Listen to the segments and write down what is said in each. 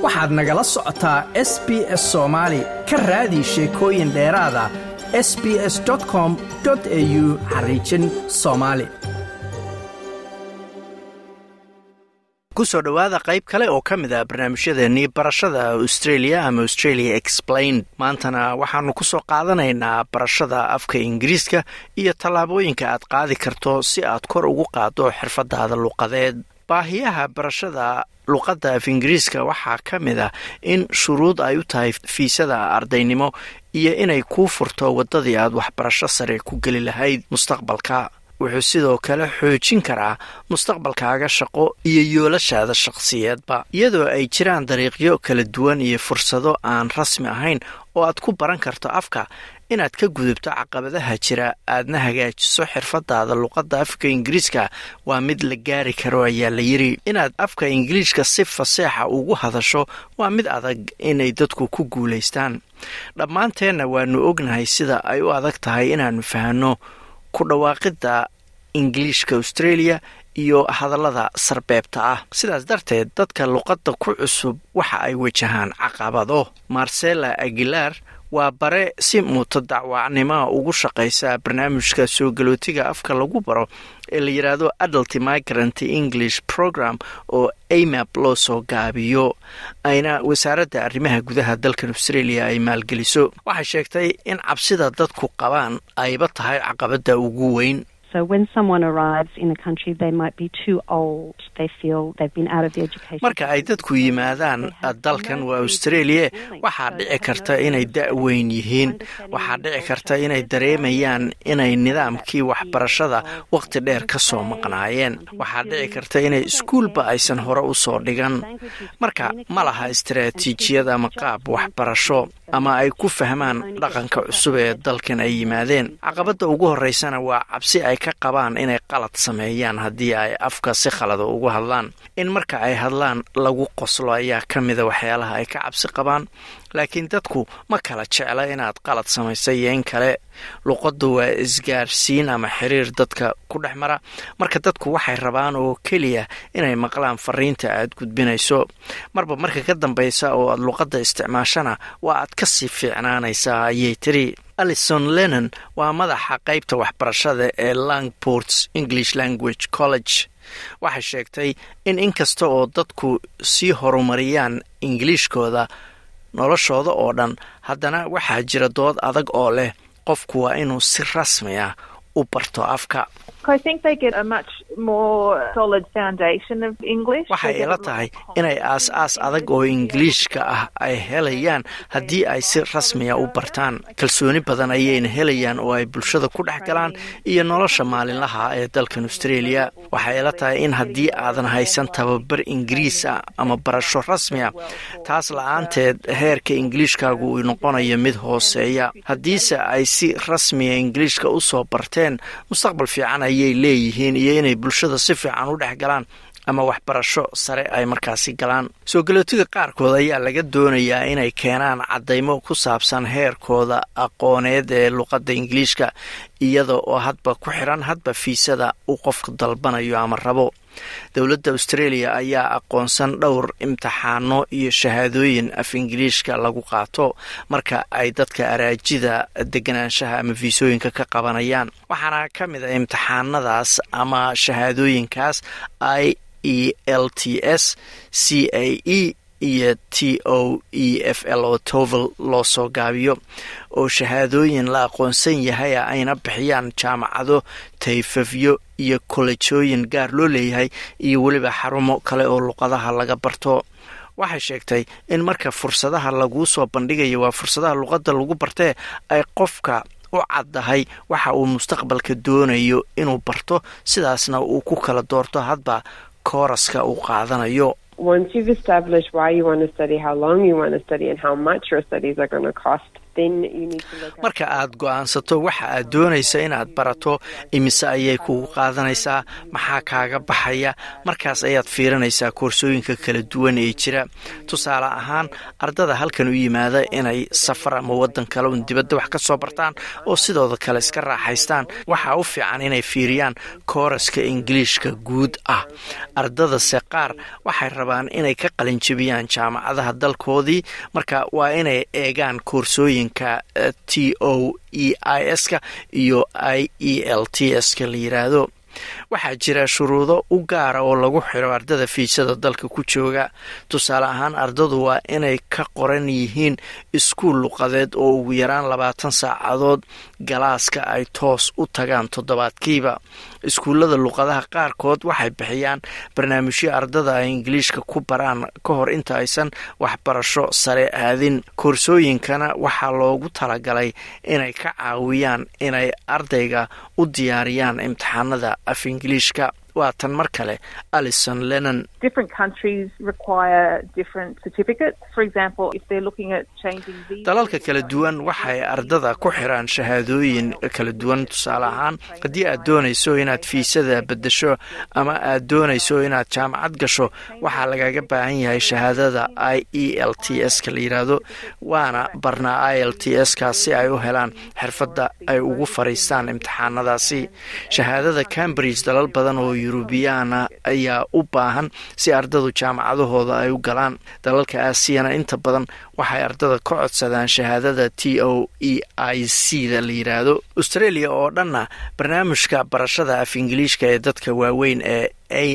waxaad nagala socotaa SBS Soomaali ka raadi sheekooyin dheeraada sbs.com.au/Somali ku soo dhawaada qayb kale oo ka mid ah barnaamijyadeennii barashada Australia ama Australia Explained. maantana waxaanu ku soo qaadanaynaa barashada afka Ingiriiska iyo tallaabooyinka aad qaadi karto si aad kor ugu qaado xirfadaada luqadeed. baahiyaha barashada luqadda af Ingiriiska waxaa ka mid ah in shuruud ay u tahay fiisada ardaynimo iyo inay kuu furto waddadii aad waxbarasho sare ku geli lahayd mustaqbalka. wuxuu sidoo kale xoojin karaa mustaqbalkaaga shaqo iyo yoolashaada shakhsiyeedba, iyadoo ay jiraan dariiqyo kala duwan iyo fursado aan rasmi ahayn oo aad ku baran karto afka. inaad ka gudubto caqabadaha jira aadna hagaajiso xirfadaada luqadda afka Ingiriiska waa mid la gaari karo ayaa la yiri. inaad afka Ingiriiska si faseexa ugu hadasho waa mid adag inay dadku ku guulaystaan. dhammaanteena waanu ognahay sida ay u adag tahay inaanu fahanno ku dhawaaqida Ingiriiska Australia iyo hadallada sarbeebta ah. sidaas darteed dadka luqadda ku cusub waxa ay wajahaan caqabado. Marcela Aguilar waa bare si mutadawacnimo ugu shaqeysa barnaamijka soo galootiga afka lagu baro ee la yiraahdo Adult Migrant English Program oo AMAP loo soo gaabiyo, ayna wasaaradda arrimaha gudaha dalka Australia ay maalgeliso. waxay sheegtay in cabsida dadku qabaan ayba tahay caqabada ugu weyn. So when someone arrives in a country, they might be too old. They feel they've been out of the education. marka ay dadku yimaadaan dalkan waa Australia, waxaa dhici karta inay da'weyn yihiin. waxaa dhici karta inay dareemayaan inay nidaamkii waxbarashada waqti dheer ka soo maqnaayeen. waxaa dhici karta inay iskuulba aysan hore u soo dhigan. marka ma laha istiraatiijiyad ama qaab waxbarasho ama ay ku fahmaan dhaqanka cusub ee dalkan ay yimaadeen. caqabada ugu horeysana waa cabsi ay ka qabaan inay qalad sameeyaan haddii ay afka si khalad ugu hadlaan. in marka ay hadlaan lagu qoslo ayaa ka mida waxyaalaha ay ka cabsi qabaan. laakiin dadku ma kala jecla inaad qalad samaysay iyo in kale. luqaddu waa isgaarsiin ama xiriir dadka ku dhex mara. marka dadku waxay rabaan oo keliya inay maqlaan fariinta aad gudbinayso. marba marka ka dambaysa oo aad luqadda isticmaashana waa aad ka sii fiicnaanaysaa ayay tiri. Alison Lennon waa madaxa qaybta waxbarashada ee Langports English Language College. waxay sheegtay in inkasta oo dadku sii horumariyaan Ingiriiskooda noloshooda oo dhan, haddana waxaa jira dood adag oo leh qofku waa inuu si rasmi ah u barto afka. I think they get a much more solid foundation of English. waxay ila tahay inay aas-aas adag oo Ingiriiska ah ay helayaan haddii ay si rasmiya u bartaan. kalsooni badan ayayna helayaan oo ay bulshada ku dhex galaan iyo nolosha maalinlaha ee dalkan Australia. waxay ila tahay in haddii aadan haysan tababar Ingiriis ah ama barasho rasmi ah, taas la'aanteed heerka Ingiriiskaagu uu noqonayo mid hooseeya. haddiise ay si rasmiya Ingiriiska u soo barteen, mustaqbal fiican ayay leeyihiin iyo inay bulshada si fiican u dhex galaan ama waxbarasho sare ay markaasi galaan. soo galootiga qaarkood ayaa laga doonayaa inay keenaan caddaymo ku saabsan heerkooda aqooneed ee luqadda Ingiriiska, iyada oo hadba ku xiran hadba fiisada uu qofka dalbanayo ama rabo. dowladda Australia ayaa aqoonsan dhowr imtixaano iyo shahaadooyin af Ingiriiska lagu qaato marka ay dadka araajida deganaanshaha ama fiisooyinka ka qabanayaan. waxaana ka mid ah imtixaanadaas ama shahaadooyinkaas IELTS, CAE iyo TOEFL oo TOEFL loo soo gaabiyo, oo shahaadooyin la aqoonsan yahay ayna bixiyaan jaamacado, tayfafyo iyo kolejooyin gaar loo leeyahay iyo weliba xarumo kale oo luqadaha laga barto. waxay sheegtay in marka fursadaha lagu soo bandhigayo waa fursadaha luqadda lagu bartee ay qofka u caddahay waxa uu mustaqbalka doonayo inuu barto, sidaasna uu ku kala doorto hadba kooraska uu qaadanayo. Once you've established why you want to study, how long you want to study, and how much your studies are going to cost, marka aad go'aansato waxa aad doonaysa inaad barato imise ayay kugu qaadanaysaa, maxaa kaaga baxaya, markaas ayaad fiirinaysaa koorsooyinka kala duwan ee jira. tusaale ahaan ardada halkan u yimaada inay safar ama wadan kale un dibadda wax ka soo bartaan oo sidooda kale iska raaxaystaan, waxaa u fiican inay fiiriyaan kooraska ingiliishka guud ah. ardadase qaar waxay rabaan inay ka qalinjabiyaan jaamacadaha dalkoodii, marka waa inay eegaan koorsooyinka TOEIS-ka iyo IELTS-ka la yiraahdo. waxaa jira shuruudo u gaara oo lagu xiro ardada fiisada dalka ku jooga. tusaale ahaan ardadu waa inay ka qoran yihiin iskuul luqadeed oo ugu yaraan 20 saacadood galaaska ay toos u tagaan toddobaadkiiba. iskuullada luqadaha qaarkood waxay bixiyaan barnaamijyo ardada ay ingiliishka ku baraan ka hor inta aysan waxbarasho sare aadin. koorsooyinkana waxaa loogu talagalay inay ka caawiyaan inay ardayga u diyaariyaan imtixaanada af ingiliishka. waa tan mar kale Alison Lennon. Different countries require different certificates. For example, if they're looking at changing visas. dalalka kala duwan waxay ardada ku xiraan shahaadooyin kala duwan. tusaale ahaan haddii aad doonayso inaad fiisada beddesho ama aad doonayso inaad jaamacad gasho, waxaa lagaga baahan yahay shahaadada IELTS-ka la yiraahdo. waana barnaa IELTS-ka si ay u helaan xirfadda ay ugu fariistaan imtixaanadaasi. shahaadada Cambridge dalal badan oo Yurubiyaana ayaa u baahan si ardadu jaamacadahooda ay u galaan. dalalka Aasiyana inta badan waxay ardada ka codsadaan shahaadada TOEIC-da la yiraahdo. Australia oo dhanna barnaamijka barashada af ingiliishka ee dadka waaweyn ee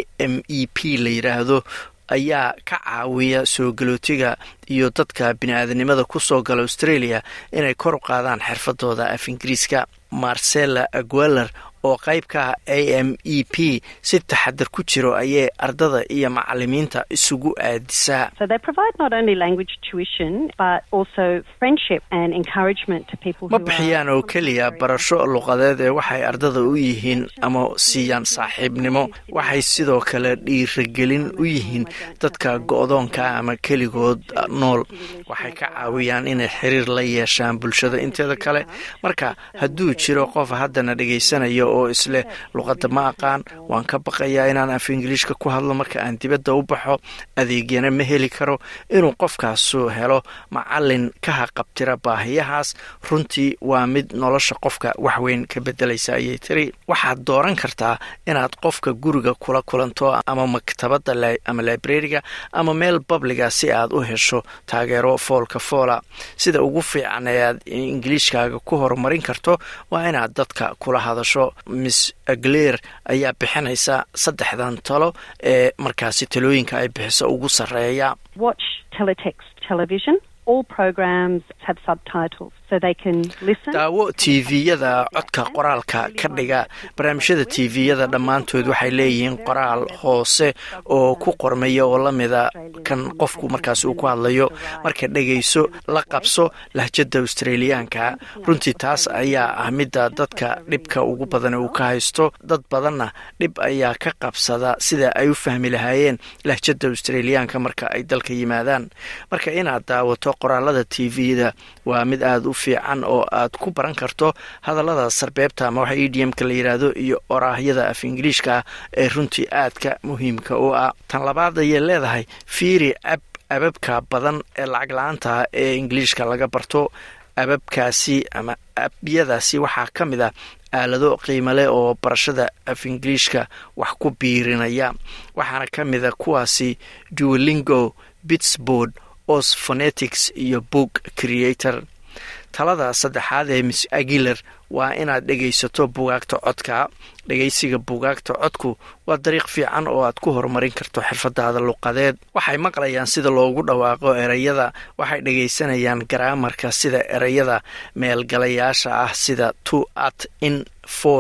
AMEP la yiraahdo ayaa ka caawiya soo galootiga iyo dadka bini'aadanimada ku soo gala Australia inay kor u qaadaan xirfadooda af ingiriiska. Marcella Aguilar oo qaybka AMEP si taxadar ku jiro ayay ardada iyo macallimiinta isugu aadisaa. So they provide not only language tuition but also friendship and encouragement to people who ma bixiyaan oo keliya barasho luqadeed ee waxay ardada u yihiin ama siiyaan saaxiibnimo. waxay sidoo kale dhiirigelin u yihiin dadka go'doonka ama keligood nool. waxay ka caawiyaan inay xiriir la yeeshaan bulshada inteeda kale. marka hadduu jiro qof haddana dhegaysanayo oo isle luqadda ma aqaan, waan ka baqayaa inaan af ingiliishka ku hadlo marka aan dibadda u baxo, adeegyana ma heli karo, inuu qofkaasu helo macallin ka haqabtira baahiyahaas runtii waa mid nolosha qofka waxweyn ka beddelaysa ayay tiri. waxaad dooran kartaa inaad qofka guriga kula kulanto ama maktabadda ama librariga ama meel babliga si aad u hesho taageero foolka foola. sida ugu fiican ee aad ingiliishkaaga ku horumarin karto waa inaad dadka kula hadasho. Miss Aguilar ayaa bixinaysa 3 talo ee markaasi talooyinka ay bixiso ugu sareeya. watch teletext television. All programs have subtitles so they can listen. daawo TV-yada codka qoraalka ka dhiga. barnaamijyada TV-yada dhammaantood waxay leeyihiin qoraal hoose oo ku qormaya oo la mida kan qofku markaas uu ku hadlayo. marka dhegayso la qabso lahjada Australiyaanka. runtii taas ayaa ah midda dadka dhibka ugu badan uu ka haysto. dad badanna dhib ayaa ka qabsada sida ay u fahmi lahaayeen lahjada Australiyaanka marka ay dalka yimaadaan. marka inaad daawato qoraalada TV-da waa mid aad u fiican oo aad ku baran karto hadallada sarbeebta ama waxa idiomka la yiraahdo iyo oraahyada af ingiriishka ee runtii aadka muhiimka u ah. tan labaad ayay leedahay fiiri ababka badan ee lacag la'aanta ee ingiriishka laga barto. ababkaasi ama abyadaasi waxaa ka mid ah aalado qiimo leh oo barashada af ingiriishka wax ku biirinaya. waxaana ka mid ah kuwaasi Duolingo, Bitsboard, Oz Phonetics iyo Book Creator. talada saddexaad ee Miss Aguilar waa inaad dhegaysato buugaagta codka. dhegaysiga buugaagta codku waa dariiq fiican oo aad ku horumarin karto xirfadaada luqadeed. waxay maqlayaan sida loogu dhawaaqo erayada, waxay dhegaysanayaan garaamarka sida erayada meelgalayaasha ah sida to, at, in, for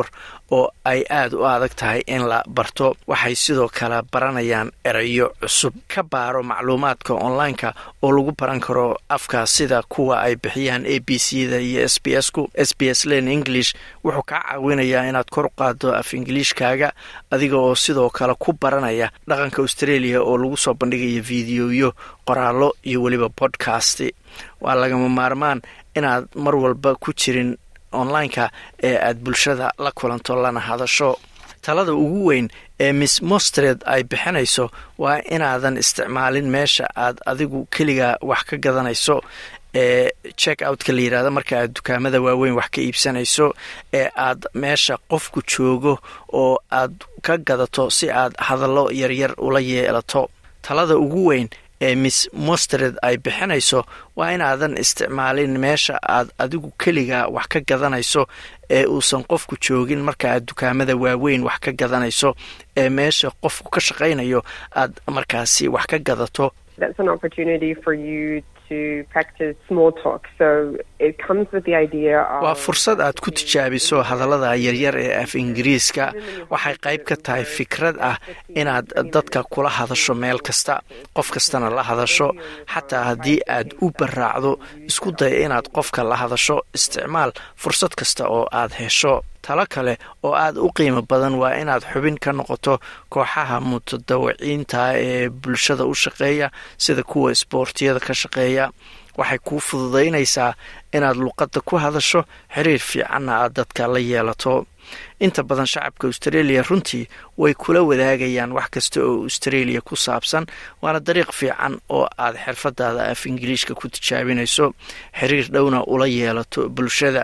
oo ay aad u adag tahay in la barto. waxay sidoo kale baranayaan erayo cusub. ka baaro macluumaadka online-ka oo lagu baran karo afka sida kuwa ay bixiyaan ABC-da iyo SBS-ku. SBS Learn English wuxuu kaa caawinayaa inaad kor u qaado af ingiliishkaaga adiga oo sidoo kale ku baranaya dhaqanka Australia oo lagu soo bandhigayo fiidiyoyo, qoraallo iyo weliba podcast. waa lagama maarmaan inaad mar walba ku jirin online-ka ee aad bulshada la kulanto lana hadasho. talada ugu weyn ee Miss Mostred ay bixinayso waa inaadan isticmaalin meesha aad adigu keliga wax ka gadanayso ee check out-ka la yiraahdo marka aad dukaamada waaweyn wax ka iibsanayso ee aad meesha qofku joogo oo aad ka gadato si aad hadallo yaryar ula yeelato. talada ugu weyn ee Miss Mostred ay bixinayso waa inaadan isticmaalin meesha aad adigu keliga wax ka gadanayso ee uusan qofku joogin marka aad dukaamada waaweyn wax ka gadanayso ee meesha qofku ka shaqaynayo aad markaasi wax ka gadato. That's an opportunity for you to practice small talk. So it comes with the idea of waa fursad aad ku tijaabiso hadallada yaryar ee af Ingiriiska. waxay qayb ka tahay fikrad ah inaad dadka kula hadasho meel kasta, qof kastana la hadasho. xataa haddii aad u baraacdo, isku day inaad qofka la hadasho. isticmaal fursad kasta oo aad hesho. talo kale oo aad u qiimo badan waa inaad xubin ka noqoto kooxaha mutadawiciinta ee bulshada u shaqeeya sida kuwa isboortiyada ka shaqeeya. waxay kuu fududaynaysaa inaad luqadda ku hadasho, xiriir fiicanna aad dadka la yeelato. inta badan shacabka Australia runtii way kula wadaagayaan wax kasta oo Australia ku saabsan, waana dariiq fiican oo aad xirfadaada af Ingiriiska ku tijaabinayso, xiriir dhowna ula yeelato bulshada.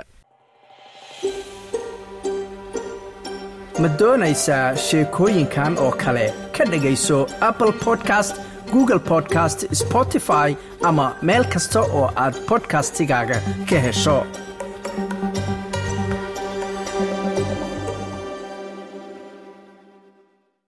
ma doonaysaa sheekooyinkan oo kale ka dhegayso Apple Podcast, Google Podcast, Spotify ama meel kasta oo aad podcastigaaga ka hesho.